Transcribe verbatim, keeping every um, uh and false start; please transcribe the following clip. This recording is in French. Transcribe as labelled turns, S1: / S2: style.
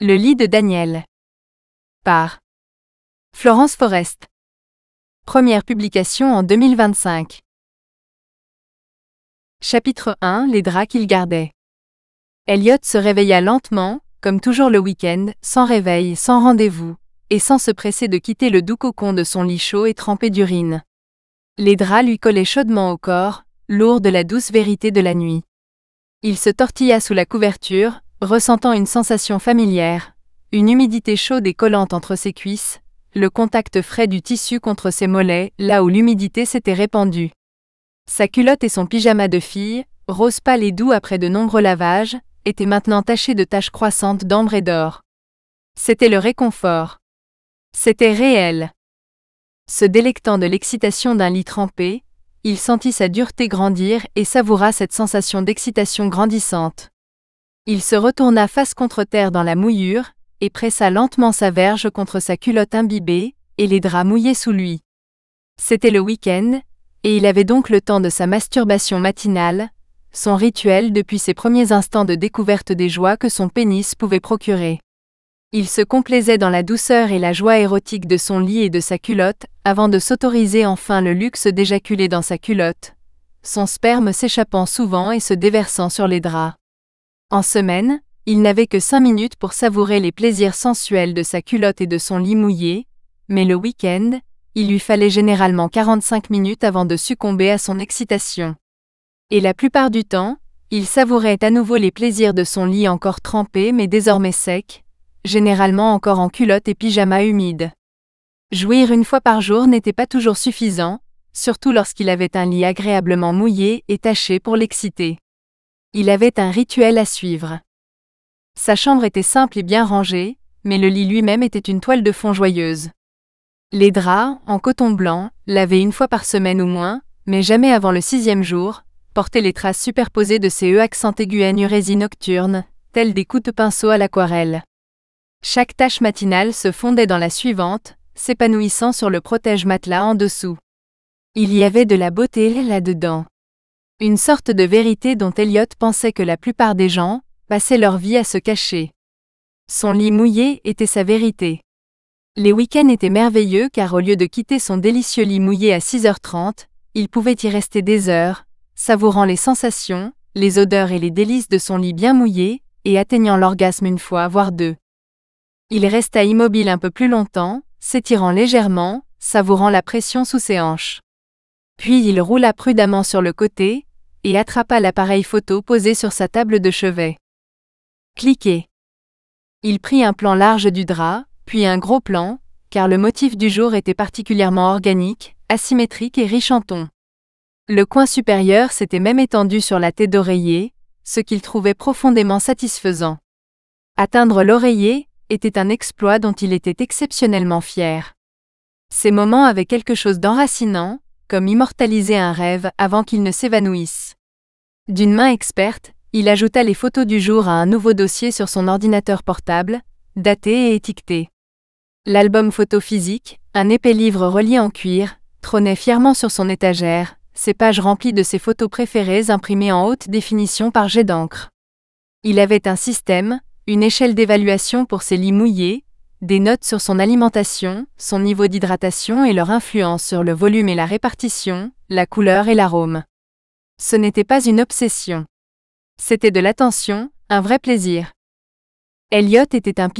S1: Le lit de Daniel. Par Florence Forest. Première publication en deux mille vingt-cinq. Chapitre un. Les draps qu'il gardait. Elliot se réveilla lentement, comme toujours le week-end, sans réveil, sans rendez-vous, et sans se presser de quitter le doux cocon de son lit chaud et trempé d'urine. Les draps lui collaient chaudement au corps, lourds de la douce vérité de la nuit. Il se tortilla sous la couverture, ressentant une sensation familière, une humidité chaude et collante entre ses cuisses, le contact frais du tissu contre ses mollets, là où l'humidité s'était répandue. Sa culotte et son pyjama de fille, rose pâle et doux après de nombreux lavages, étaient maintenant tachés de taches croissantes d'ambre et d'or. C'était le réconfort. C'était réel. Se délectant de l'excitation d'un lit trempé, il sentit sa dureté grandir et savoura cette sensation d'excitation grandissante. Il se retourna face contre terre dans la mouillure, et pressa lentement sa verge contre sa culotte imbibée, et les draps mouillés sous lui. C'était le week-end, et il avait donc le temps de sa masturbation matinale, son rituel depuis ses premiers instants de découverte des joies que son pénis pouvait procurer. Il se complaisait dans la douceur et la joie érotique de son lit et de sa culotte, avant de s'autoriser enfin le luxe d'éjaculer dans sa culotte, son sperme s'échappant souvent et se déversant sur les draps. En semaine, il n'avait que cinq minutes pour savourer les plaisirs sensuels de sa culotte et de son lit mouillé, mais le week-end, il lui fallait généralement quarante-cinq minutes avant de succomber à son excitation. Et la plupart du temps, il savourait à nouveau les plaisirs de son lit encore trempé mais désormais sec, généralement encore en culotte et pyjama humide. Jouir une fois par jour n'était pas toujours suffisant, surtout lorsqu'il avait un lit agréablement mouillé et taché pour l'exciter. Il avait un rituel à suivre. Sa chambre était simple et bien rangée, mais le lit lui-même était une toile de fond joyeuse. Les draps, en coton blanc, lavés une fois par semaine ou moins, mais jamais avant le sixième jour, portaient les traces superposées de ces E accents aigus énurésie nocturnes, tels des coups de pinceau à l'aquarelle. Chaque tache matinale se fondait dans la suivante, s'épanouissant sur le protège-matelas en dessous. Il y avait de la beauté là-dedans. Une sorte de vérité dont Elliot pensait que la plupart des gens passaient leur vie à se cacher. Son lit mouillé était sa vérité. Les week-ends étaient merveilleux car au lieu de quitter son délicieux lit mouillé à six heures trente, il pouvait y rester des heures, savourant les sensations, les odeurs et les délices de son lit bien mouillé, et atteignant l'orgasme une fois, voire deux. Il resta immobile un peu plus longtemps, s'étirant légèrement, savourant la pression sous ses hanches. Puis il roula prudemment sur le côté, et attrapa l'appareil photo posé sur sa table de chevet. Cliquez. Il prit un plan large du drap, puis un gros plan, car le motif du jour était particulièrement organique, asymétrique et riche en tons. Le coin supérieur s'était même étendu sur la tête d'oreiller, ce qu'il trouvait profondément satisfaisant. Atteindre l'oreiller était un exploit dont il était exceptionnellement fier. Ces moments avaient quelque chose d'enracinant, comme immortaliser un rêve avant qu'il ne s'évanouisse. D'une main experte, il ajouta les photos du jour à un nouveau dossier sur son ordinateur portable, daté et étiqueté. L'album photo physique, un épais livre relié en cuir, trônait fièrement sur son étagère, ses pages remplies de ses photos préférées imprimées en haute définition par jet d'encre. Il avait un système, une échelle d'évaluation pour ses lits mouillés, des notes sur son alimentation, son niveau d'hydratation et leur influence sur le volume et la répartition, la couleur et l'arôme. Ce n'était pas une obsession. C'était de l'attention, un vrai plaisir. Elliot était un